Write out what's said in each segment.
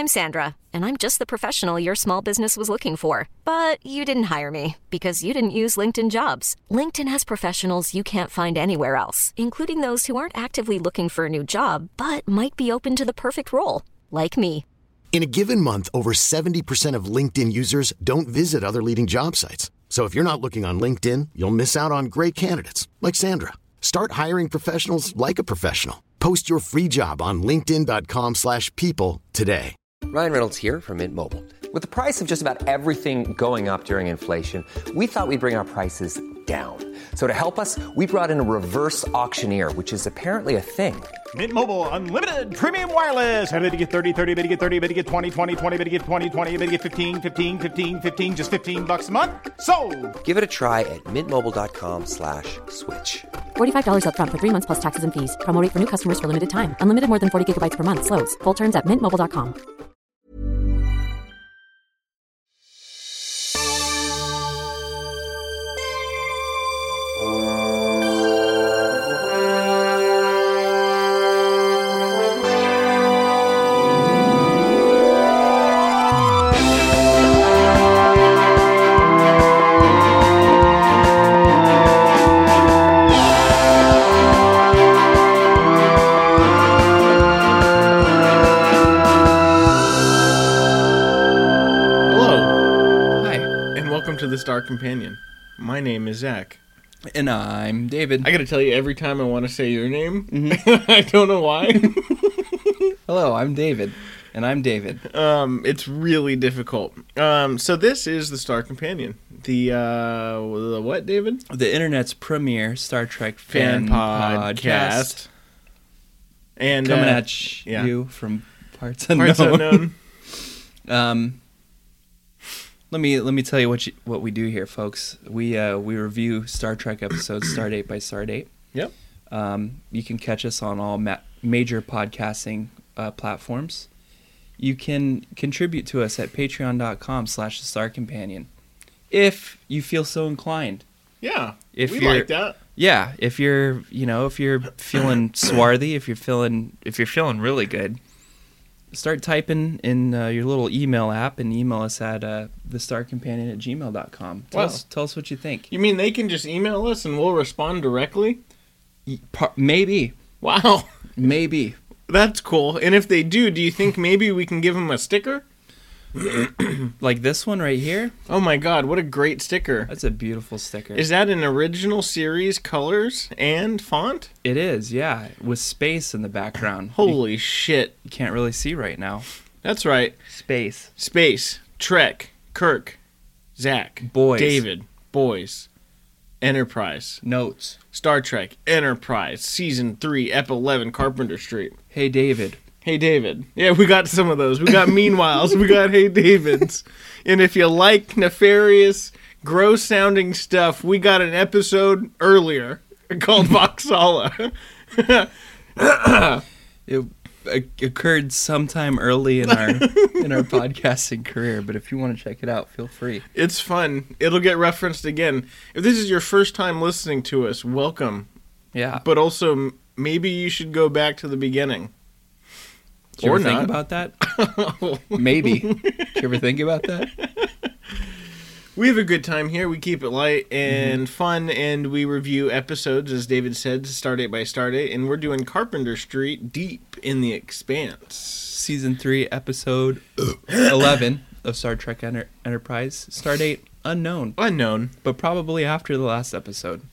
I'm Sandra, and I'm just the professional your small business was looking for. But you didn't hire me because you didn't use LinkedIn Jobs. LinkedIn has professionals you can't find anywhere else, including those who aren't actively looking for a new job, but might be open to the perfect role, like me. In a given month, over 70% of LinkedIn users don't visit other leading job sites. So if you're not looking on LinkedIn, you'll miss out on great candidates like Sandra. Start hiring professionals like a professional. Post your free job on linkedin.com/people today. Ryan Reynolds here from Mint Mobile. With the price of just about everything going up during inflation, we thought we'd bring our prices down. So to help us, we brought in a reverse auctioneer, which is apparently a thing. Mint Mobile Unlimited Premium Wireless. How to get 30, 30, bit to get 30, bit to get 20, 20, 20, bit to get 20, 20, bit to get 15, 15, 15, 15, just $15 a month? Sold! Give it a try at mintmobile.com/switch. $45 up front for 3 months plus taxes and fees. Promo rate for new customers for limited time. Unlimited more than 40 gigabytes per month. Slows full terms at mintmobile.com. The Star Companion. My name is Zach. And I'm David. I gotta tell you, every time I want to say your name, I don't know why. Hello, I'm David. And I'm David. It's really difficult. So this is the Star Companion. The what, David? The internet's premier Star Trek fan podcast. And coming at you from parts unknown. Let me tell you what we do here, folks. We review Star Trek episodes stardate by stardate. Yep. You can catch us on all major podcasting platforms. You can contribute to us at patreon.com/thestarcompanion if you feel so inclined. Yeah. We like that. Yeah. If you're feeling swarthy, if you're feeling really good, start typing in your little email app and email us at thestarcompanion@gmail.com. Tell us what you think. You mean they can just email us and we'll respond directly? Maybe. Wow. Maybe. That's cool. And if they do you think maybe we can give them a sticker? Like this one right here? Oh my god, what a great sticker. That's a beautiful sticker. Is that an original series colors and font? It is, yeah, with space in the background. Holy shit. You can't really see right now. That's right. Space. Trek. Kirk. Zach. Boys. David. Boys. Enterprise. Notes. Star Trek. Enterprise. Season 3, Ep 11, Carpenter Street. Hey, David. Hey, David. Yeah, we got some of those. We got Meanwhiles. We got Hey, Davids. And if you like nefarious, gross-sounding stuff, we got an episode earlier called Voxala. It occurred sometime early in our podcasting career, but if you want to check it out, feel free. It's fun. It'll get referenced again. If this is your first time listening to us, welcome. Yeah. But also, maybe you should go back to the beginning. Did you ever think about that? Maybe. Did you ever think about that? We have a good time here. We keep it light and fun, and we review episodes, as David said, stardate by stardate, and we're doing Carpenter Street, Deep in the Expanse. Season 3, Episode 11 of Star Trek Enterprise. Stardate unknown. But probably after the last episode.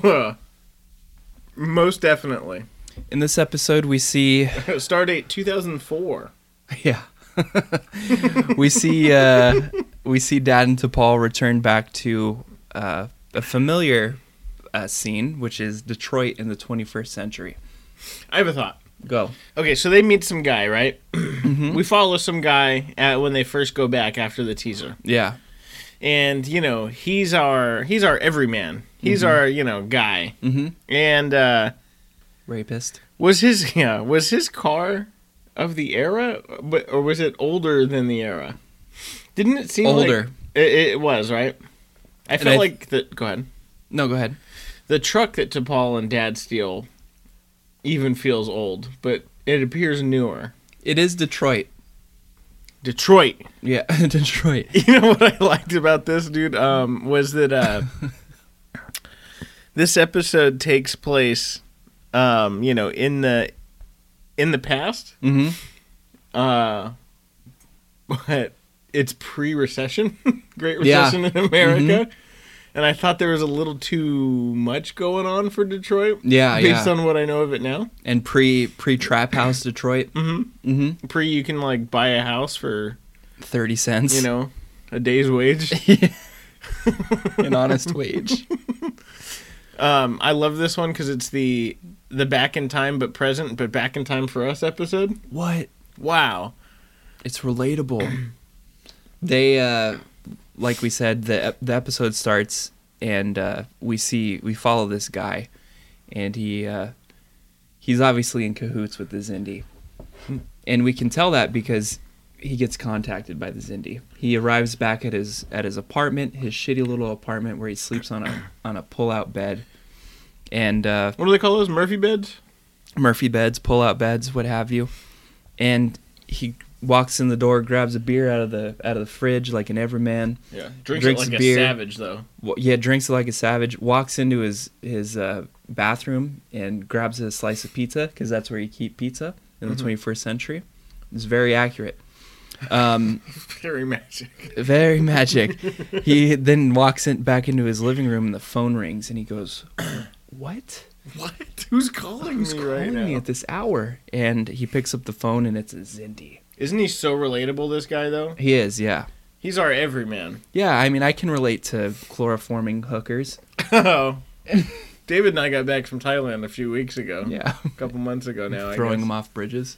Most definitely. In this episode, we see... Stardate 2004. Yeah. We see Dad and T'Pol return back to a familiar scene, which is Detroit in the 21st century. I have a thought. Go. Okay, so they meet some guy, right? Mm-hmm. We follow some guy when they first go back after the teaser. Yeah. And, he's our everyman. He's our, guy. Mm-hmm. And... rapist. Was his car of the era, or was it older than the era? Didn't it seem older? Like it was, right? I felt like that. Go ahead. No, go ahead. The truck that T'Pol and Dad steal even feels old, but it appears newer. It is Detroit. Detroit. Yeah, Detroit. You know what I liked about this, dude? Was that this episode takes place, in the past. Mm-hmm. But it's pre-recession, Great Recession in America. Mm-hmm. And I thought there was a little too much going on for Detroit. Yeah, based on what I know of it now. And pre-Trap House Detroit. Mm-hmm. Mm-hmm. You can like buy a house for 30 cents. A day's wage. An honest wage. I love this one because it's the back in time but present but back in time for us episode. What? Wow. It's relatable. They like we said, the episode starts and we follow this guy, and he's obviously in cahoots with the Xindi, and we can tell that because he gets contacted by the Xindi. He arrives back at his apartment, his shitty little apartment where he sleeps on a pull-out bed, and what do they call those? Murphy beds? Murphy beds, pull-out beds, what have you, and he walks in the door, grabs a beer out of the fridge like an everyman. Yeah, drinks it like a savage though. Yeah, drinks it like a savage. Walks into his bathroom and grabs a slice of pizza because that's where you keep pizza in the 21st century. It's very accurate. Very magic. Very magic. He then walks back into his living room and the phone rings and he goes, "What? What? Who's calling me right now at this hour?" And he picks up the phone and it's a Xindi. Isn't he so relatable, this guy, though? He is, yeah. He's our everyman. Yeah, I mean, I can relate to chloroforming hookers. Oh. David and I got back from Thailand a few weeks ago. Yeah. A couple months ago now, Throwing them off bridges.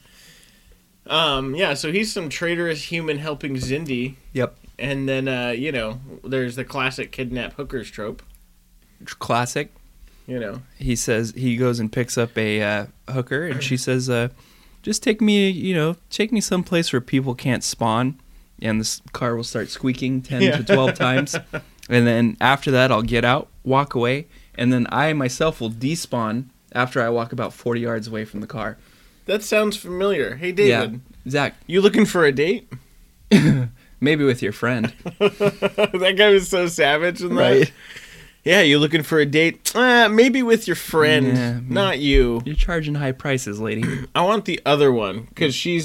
Yeah, so he's some traitorous human helping Xindi. Yep. And then, there's the classic kidnap hookers trope. Classic. He says, he goes and picks up a hooker, and she says, just take me someplace where people can't spawn, and this car will start squeaking 10 to 12 times. And then after that, I'll get out, walk away, and then I myself will despawn after I walk about 40 yards away from the car. That sounds familiar. Hey, David. Yeah. Zach. You looking for a date? Maybe with your friend. That guy was so savage in that. Right. Yeah, you looking for a date? Maybe with your friend, not you. You're charging high prices, lady. I want the other one, because she's,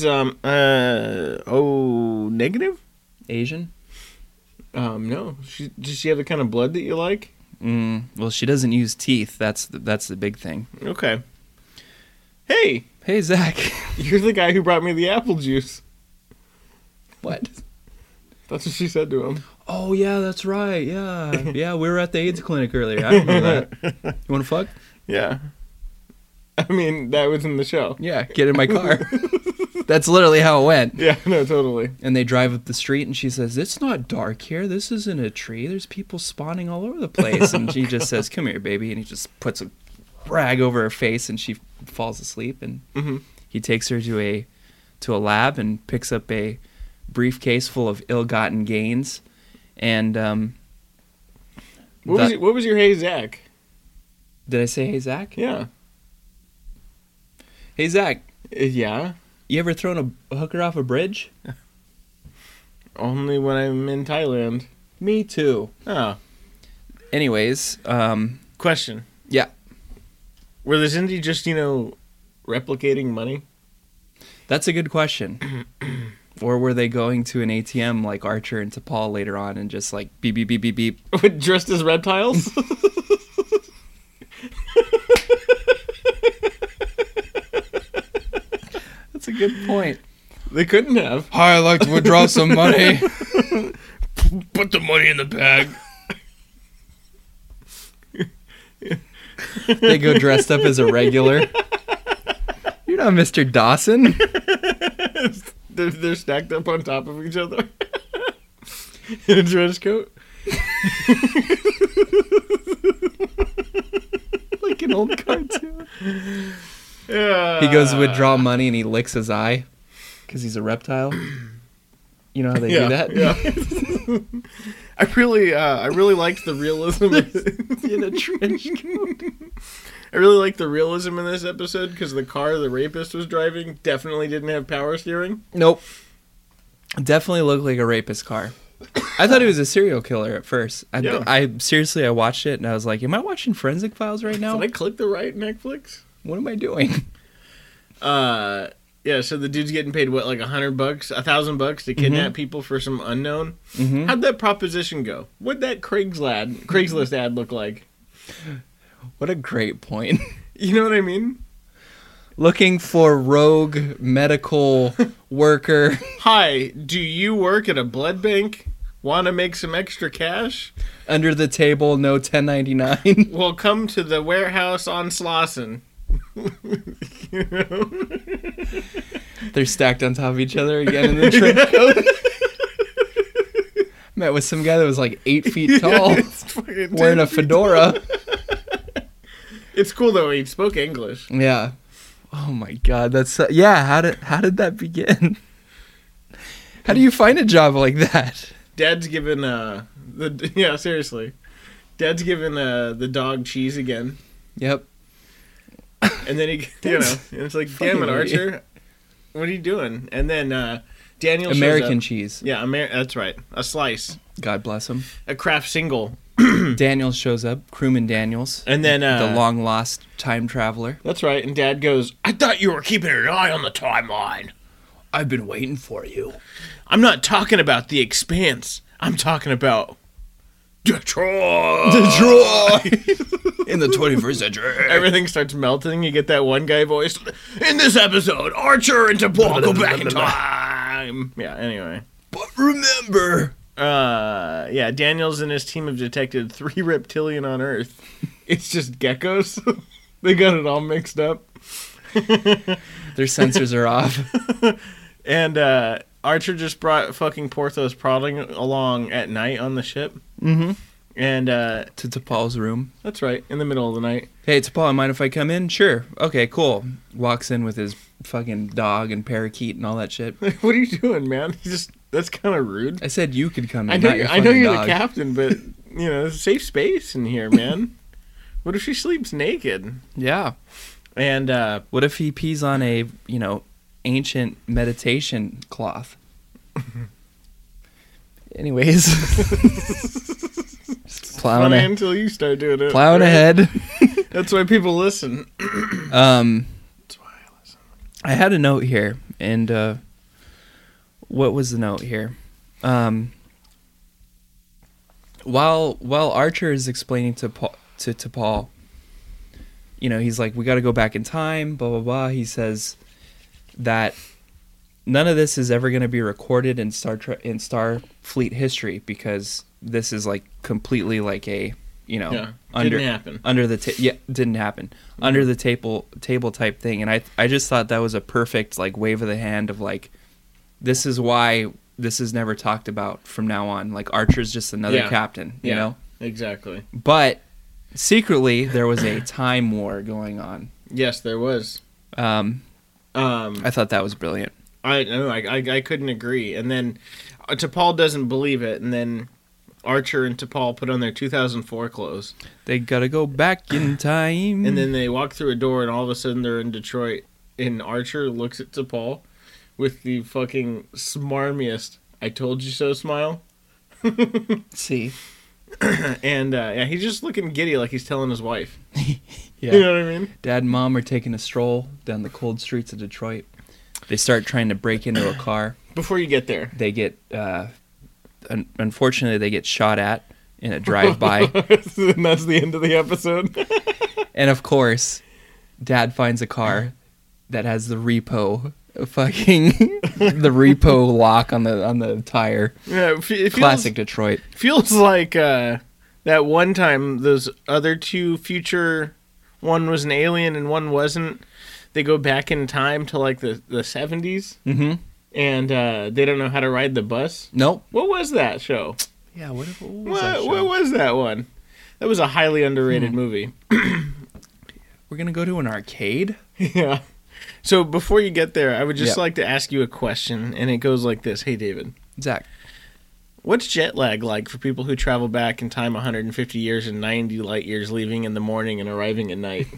negative? Asian? No. Does she have the kind of blood that you like? Well, she doesn't use teeth. That's the big thing. Okay. Hey, Zach. You're the guy who brought me the apple juice. What? That's what she said to him. Oh, yeah, that's right. Yeah. Yeah, we were at the AIDS clinic earlier. I remember that. You want to fuck? Yeah. I mean, that was in the show. Yeah, get in my car. That's literally how it went. Yeah, no, totally. And they drive up the street, and she says, "It's not dark here. This isn't a tree. There's people spawning all over the place." And she just says, "Come here, baby." And he just puts a rag over her face, and she falls asleep. And he takes her to a lab and picks up a briefcase full of ill-gotten gains. And what was your hey Zach? Did I say hey Zach? Yeah. Hey Zach. Yeah. You ever thrown a hooker off a bridge? Only when I'm in Thailand. Me too. Oh. Anyways, question. Yeah. Were the Xindi just replicating money? That's a good question. Or were they going to an ATM like Archer and T'Pol later on and just like beep, beep, beep, beep, beep. Dressed as reptiles? That's a good point. They couldn't have. Hi, I'd like to withdraw some money. Put the money in the bag. They go dressed up as a regular. You're not Mr. Dawson. They're stacked up on top of each other in a trench coat. Like an old cartoon. Yeah. He goes to withdraw money and he licks his eye because he's a reptile. You know how they do that? Yeah. I really liked the realism in a trench coat. I really like the realism in this episode because the car the rapist was driving definitely didn't have power steering. Nope. Definitely looked like a rapist car. I thought he was a serial killer at first. Yeah. I seriously, I watched it and I was like, am I watching Forensic Files right now? Did I click the right Netflix? What am I doing? Yeah, so the dude's getting paid, what, like $100, $1,000 to kidnap people for some unknown? How'd that proposition go? What'd that Craigslist ad look like? What a great point. You know what I mean? Looking for rogue medical worker. Hi, do you work at a blood bank? Want to make some extra cash? Under the table, no 1099. Well, come to the warehouse on Slauson. You know? They're stacked on top of each other again in the trench coat. Met with some guy that was like 8 feet tall, wearing a fedora. It's cool though. He spoke English. Yeah. Oh my God, that's yeah. How did that begin? How do you find a job like that? Dad's given seriously. Dad's given the dog cheese again. Yep. And then he, and it's like, damn it, Archer, what are you doing? And then Daniel shows American up. cheese. Yeah, that's right. A slice. God bless him. A craft single. Daniels shows up, crewman Daniels. And then the long lost time traveler. That's right. And Dad goes, I thought you were keeping an eye on the timeline. I've been waiting for you. I'm not talking about The Expanse. I'm talking about Detroit. In the 21st century. Everything starts melting. You get that one guy voice. In this episode, Archer and T'Pol go back in time. Yeah, anyway. But remember. Yeah, Daniels and his team have detected 3 reptilian on Earth. It's just geckos. They got it all mixed up. Their sensors are off. And Archer just brought fucking Porthos prodding along at night on the ship. Mm-hmm. And to T'Pol's room. That's right, in the middle of the night. Hey, T'Pol, mind if I come in? Sure. Okay, cool. Walks in with his fucking dog and parakeet and all that shit. What are you doing, man? That's kind of rude. I said you could come in. I know, not your I know you're dog. the captain, but it's a safe space in here, man. What if she sleeps naked? Yeah. And what if he pees on a ancient meditation cloth? Anyways, just plowing funny until you start doing it. Plowing ahead. That's why people listen. That's why I listen. I had a note here, and what was the note here? While Archer is explaining to Paul, he's like, we got to go back in time, blah blah blah. He says that none of this is ever going to be recorded in Starfleet history because this is like completely like a didn't happen under the didn't happen under the table type thing. And I just thought that was a perfect like wave of the hand of like, this is why this is never talked about from now on. Like Archer's just another captain, you know? Exactly. But secretly there was a time war going on. Yes, there was. I thought that was brilliant. I know. I couldn't agree. And then T'Pol doesn't believe it. And then Archer and T'Pol put on their 2004 clothes. They gotta go back in time. And then they walk through a door, and all of a sudden they're in Detroit. And Archer looks at T'Pol with the fucking smarmiest "I told you so" smile. See. And he's just looking giddy, like he's telling his wife. Yeah. You know what I mean? Dad and Mom are taking a stroll down the cold streets of Detroit. They start trying to break into a car. Before you get there, they get unfortunately they get shot at in a drive-by. And that's the end of the episode. And of course, Dad finds a car that has the repo lock on the tire. Yeah, classic Detroit. Feels like that one time those other two future, one was an alien and one wasn't. They go back in time to like the 70s. Mm-hmm. And they don't know how to ride the bus. Nope. What was that show? Yeah, what was that show? What was that one? That was a highly underrated movie. We're going to go to an arcade? Yeah. So before you get there, I would just like to ask you a question, and it goes like this. Hey, David. Zach. What's jet lag like for people who travel back in time 150 years and 90 light years, leaving in the morning and arriving at night?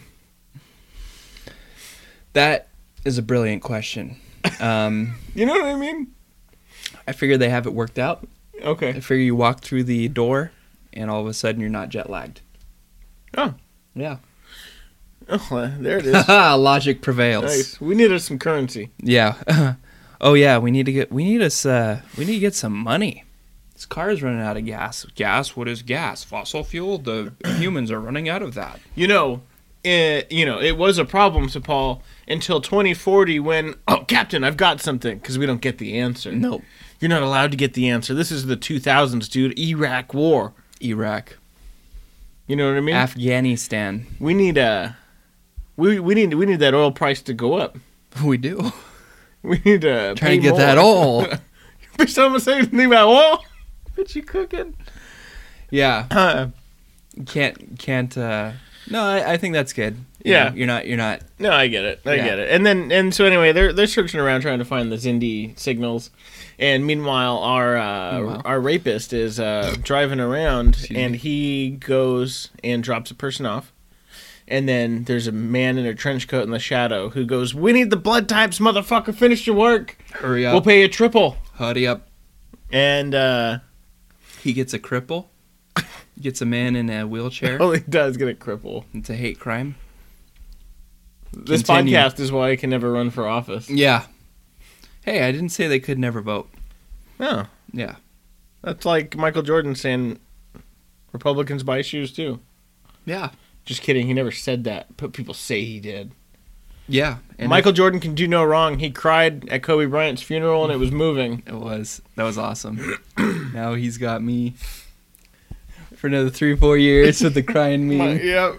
That is a brilliant question. You know what I mean? I figure they have it worked out. Okay. I figure you walk through the door, and all of a sudden you're not jet lagged. Oh. Yeah. Oh, there it is. Logic prevails. Nice. We needed some currency. Yeah. Oh yeah, we need to get some money. This car is running out of gas. Gas? What is gas? Fossil fuel? The humans are running out of that. It was a problem to Paul until 2040 when, Captain, I've got something, because we don't get the answer. Nope. You're not allowed to get the answer. This is the 2000s, dude. Iraq War. Iraq. You know what I mean? Afghanistan. We need we need that oil price to go up. We do. We need to Trying to get that oil. Bitch, someone say anything about oil? Bitch, you cooking? Yeah. Can't. No, I think that's good. Yeah. You're not. No, I get it. I get it. And so anyway, they're searching around trying to find the Xindi signals, and meanwhile, our rapist is driving around, and he goes and drops a person off, and then there's a man in a trench coat in the shadow who goes, "We need the blood types, motherfucker. Finish your work. Hurry up. We'll pay you triple." Hurry up. And he gets a cripple. Gets a man in a wheelchair. Oh, he does get a cripple. It's a hate crime. This Continue. podcast is why I can never run for office. Yeah. Hey, I didn't say they could never vote. No. Yeah. That's like Michael Jordan saying Republicans buy shoes too. Yeah. Just kidding. He never said that. But people say he did. Yeah. And Michael Jordan can do no wrong. He cried at Kobe Bryant's funeral and it was moving. That was awesome. Now he's got me for another 3-4 years with the crying meme. Yep.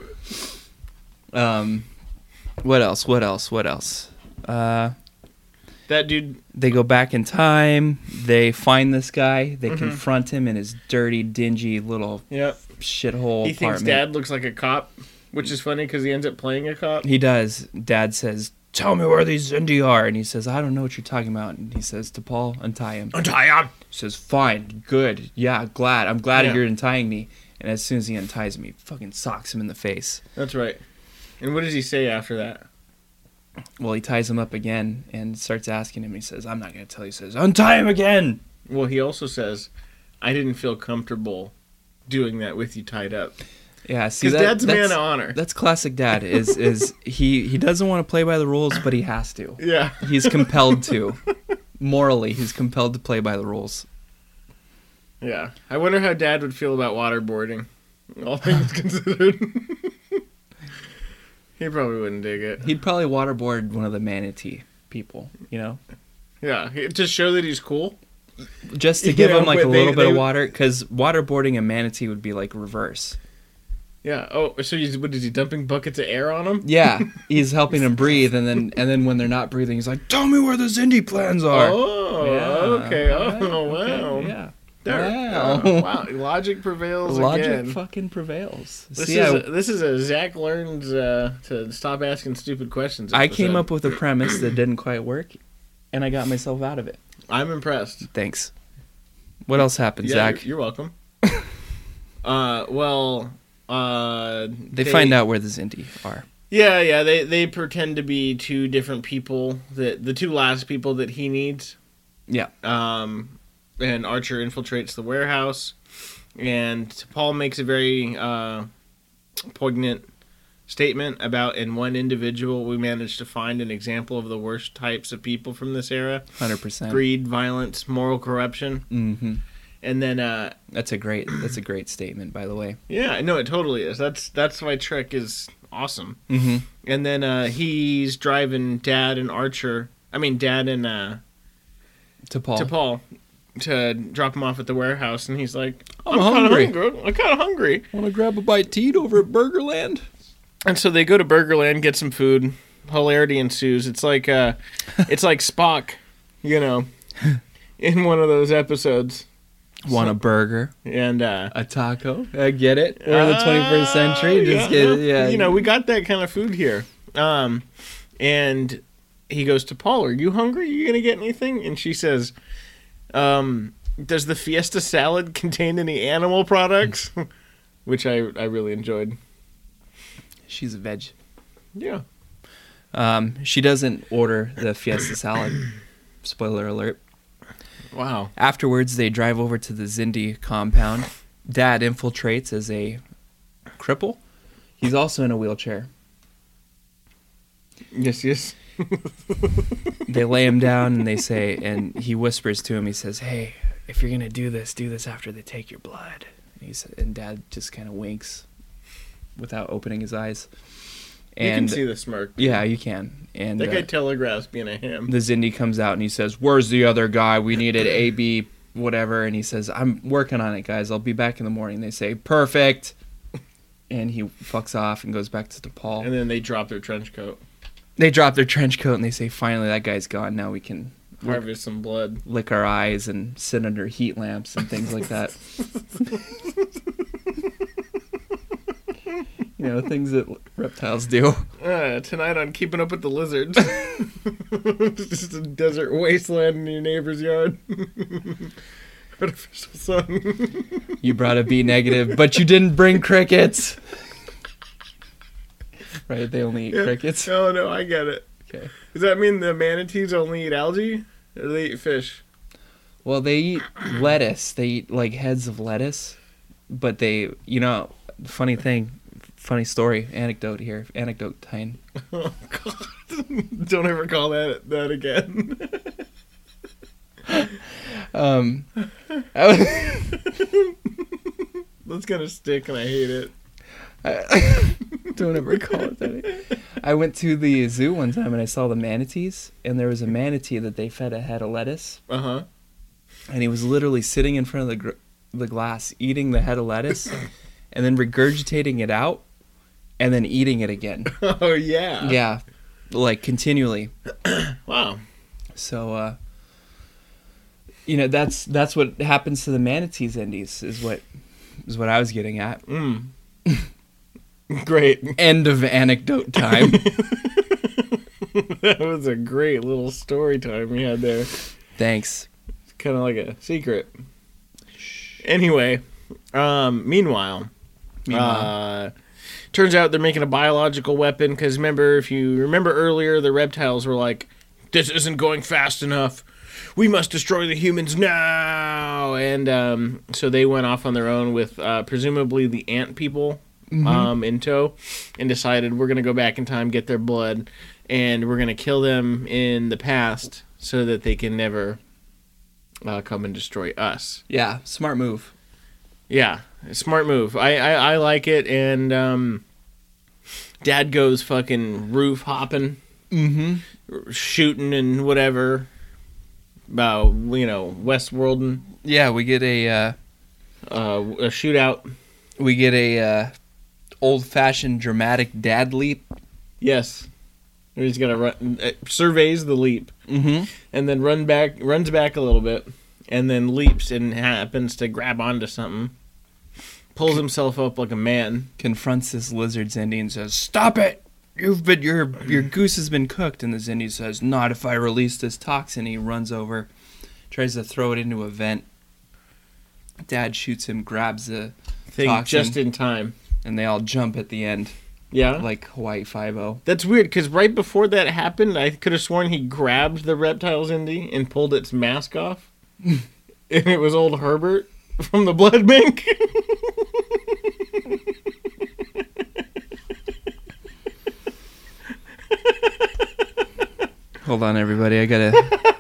What else? That dude. They go back in time. They find this guy. They confront him in his dirty, dingy little shithole He apartment. thinks Dad looks like a cop, which is funny because he ends up playing a cop. He does. Dad says, "Tell me where these Xindi are." And he says, "I don't know what you're talking about." And he says to Paul, "Untie him." Untie him. He says, "Fine, good. Yeah, glad. I'm glad Yeah. you're untying me." And as soon as he unties me, fucking socks him in the face. That's right. And what does he say after that? Well, he ties him up again and starts asking him. He says, "I'm not going to tell you." He says, "Untie him again." Well, he also says, "I didn't feel comfortable doing that with you tied up." Yeah, see, because Dad's a man of honor. That's classic Dad. Is he doesn't want to play by the rules, but he has to. Yeah. He's compelled to. Morally, he's compelled to play by the rules. Yeah. I wonder how Dad would feel about waterboarding, all things considered. He probably wouldn't dig it. He'd probably waterboard one of the manatee people, you know? Yeah, to show that he's cool. Just to give him like a little bit of water, because waterboarding a manatee would be like reverse. Yeah. Oh, so what is he dumping buckets of air on him? Yeah, he's helping them breathe, and then when they're not breathing, he's like, "Tell me where the Xindi plans are." Oh, yeah. okay. Oh, Okay. wow. Yeah. There. Wow. Oh, wow. Logic prevails Logic again. fucking prevails. This is a Zach learns to stop asking stupid questions. I came up with a premise that didn't quite work, and I got myself out of it. I'm impressed. Thanks. What else happened, Zach? You're welcome. They find out where the Xindi are. Yeah. They pretend to be two different people, the two last people that he needs. Yeah. And Archer infiltrates the warehouse, and Paul makes a very poignant statement about, in one individual, we managed to find an example of the worst types of people from this era. 100%. Greed, violence, moral corruption. Mm-hmm. And then that's a great statement, by the way. Yeah, no, it totally is. That's why Trek is awesome. Mm-hmm. And then he's driving Dad and to Paul to drop him off at the warehouse, and he's like, I'm hungry. I'm kind of hungry. Want to grab a bite to eat over at Burgerland? And so they go to Burgerland, get some food. Hilarity ensues. It's like Spock, in one of those episodes. Want a burger and a taco? I get it. We're in the 21st century. We got that kind of food here. And he goes to Paul, "Are you hungry? Are you gonna get anything?" And she says, "Does the Fiesta salad contain any animal products?" Which I really enjoyed. She's a veg. Yeah. She doesn't order the Fiesta salad. Spoiler alert. Wow. Afterwards, they drive over to the Xindi compound. Dad infiltrates as a cripple. He's also in a wheelchair. Yes. They lay him down and they say, and he whispers to him, he says, "Hey, if you're going to do this after they take your blood." And Dad just kind of winks without opening his eyes. And you can see the smirk. Yeah, you can. And that guy telegraphs being a ham. The Xindi comes out and he says, "Where's the other guy? We needed AB whatever." And he says, "I'm working on it, guys. I'll be back in the morning." They say, "Perfect." And he fucks off and goes back to DePaul. And then they drop their trench coat. They drop their trench coat and they say, "Finally, that guy's gone. Now we can harvest some blood, lick our eyes, and sit under heat lamps and things like that." You know, things that reptiles do. Tonight on Keeping Up with the Lizards. Just a desert wasteland in your neighbor's yard. Artificial sun. You brought a B negative, but you didn't bring crickets. Right? They only eat crickets. Oh, no, I get it. Okay. Does that mean the manatees only eat algae? Or do they eat fish? Well, they eat lettuce. They eat, like, heads of lettuce. But they, you know, funny story, anecdote here. Anecdote time. Oh, God. Don't ever call that again. That's gonna stick and I hate it. Don't ever call it that. I went to the zoo one time and I saw the manatees, and there was a manatee that they fed a head of lettuce. Uh-huh. And he was literally sitting in front of the glass, eating the head of lettuce, and then regurgitating it out, and then eating it again. Oh, yeah. Yeah, like continually. Wow. So, you know, that's what happens to the manatees, Indies, is what I was getting at. Great. End of anecdote time. That was a great little story time we had there. Thanks. It's kind of like a secret. Anyway, meanwhile, turns out they're making a biological weapon because if you remember earlier, the reptiles were like, "This isn't going fast enough. We must destroy the humans now." And so they went off on their own with presumably the ant people in tow, and decided we're going to go back in time, get their blood, and we're going to kill them in the past so that they can never come and destroy us. Yeah, smart move. Yeah, smart move. I like it, and Dad goes fucking roof hopping, shooting and whatever. Westworld. Yeah, we get a shootout. We get a old-fashioned dramatic dad leap. Yes, he's gonna run, surveys the leap, and then runs back a little bit, and then leaps and happens to grab onto something. Pulls himself up like a man. Confronts this lizard Xindi and says, "Stop it! Your goose has been cooked." And the Xindi says, "Not if I release this toxin." He runs over, tries to throw it into a vent. Dad shoots him, grabs the thing toxin, just in time, and they all jump at the end. Yeah, like Hawaii Five-0. That's weird because right before that happened, I could have sworn he grabbed the reptile Xindi and pulled its mask off, and it was old Herbert from the blood bank. Hold on, everybody. I gotta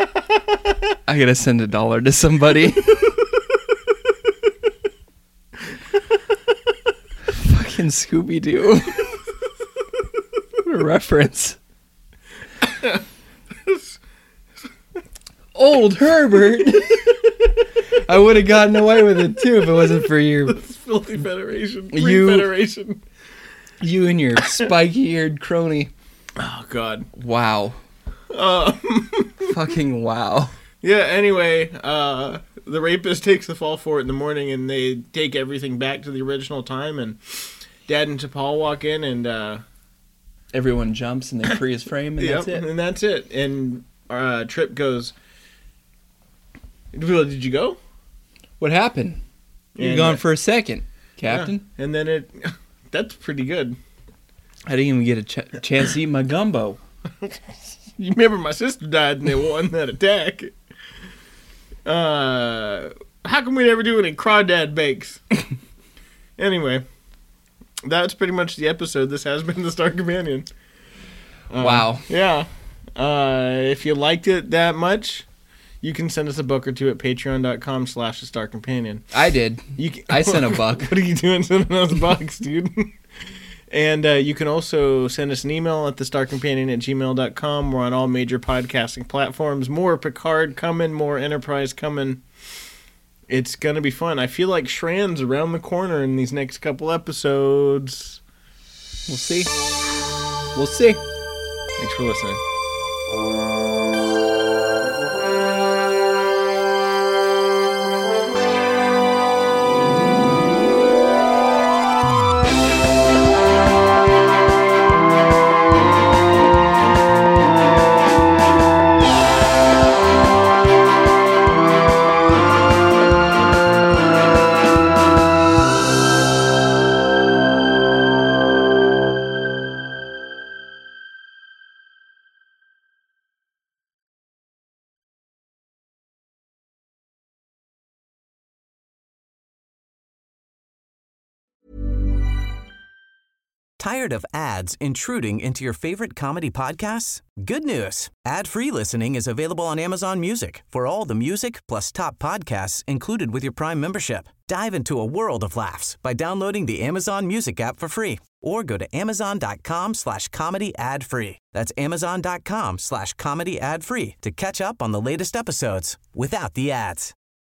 send $1 to somebody. Fucking Scooby-Doo. What a reference. Old Herbert. I would have gotten away with it too if it wasn't for your filthy Federation. Federation. You and your spiky-eared crony. Oh God! Wow. Fucking wow. Yeah. Anyway, the rapist takes the fall for it in the morning, and they take everything back to the original time. And Dad and T'Pol walk in, and everyone jumps, and they freeze frame, and that's it. And that's it. And Trip goes, "Did you go? What happened? You're gone for a second, Captain." Yeah. And then that's pretty good. I didn't even get a chance to eat my gumbo. You remember my sister died and they won that attack. How come we never do any Crawdad Bakes? Anyway, that's pretty much the episode. This has been the Star Companion. Wow. Yeah. If you liked it that much, you can send us a buck or two at patreon.com/thestarcompanion. I did. I sent a buck. What are you doing sending us bucks, dude? And you can also send us an email at thestarcompanion@gmail.com. We're on all major podcasting platforms. More Picard coming, more Enterprise coming. It's going to be fun. I feel like Shran's around the corner in these next couple episodes. We'll see. We'll see. Thanks for listening. Tired of ads intruding into your favorite comedy podcasts? Good news. Ad-free listening is available on Amazon Music for all the music plus top podcasts included with your Prime membership. Dive into a world of laughs by downloading the Amazon Music app for free or go to amazon.com/comedy ad-free. That's amazon.com/comedy ad-free to catch up on the latest episodes without the ads.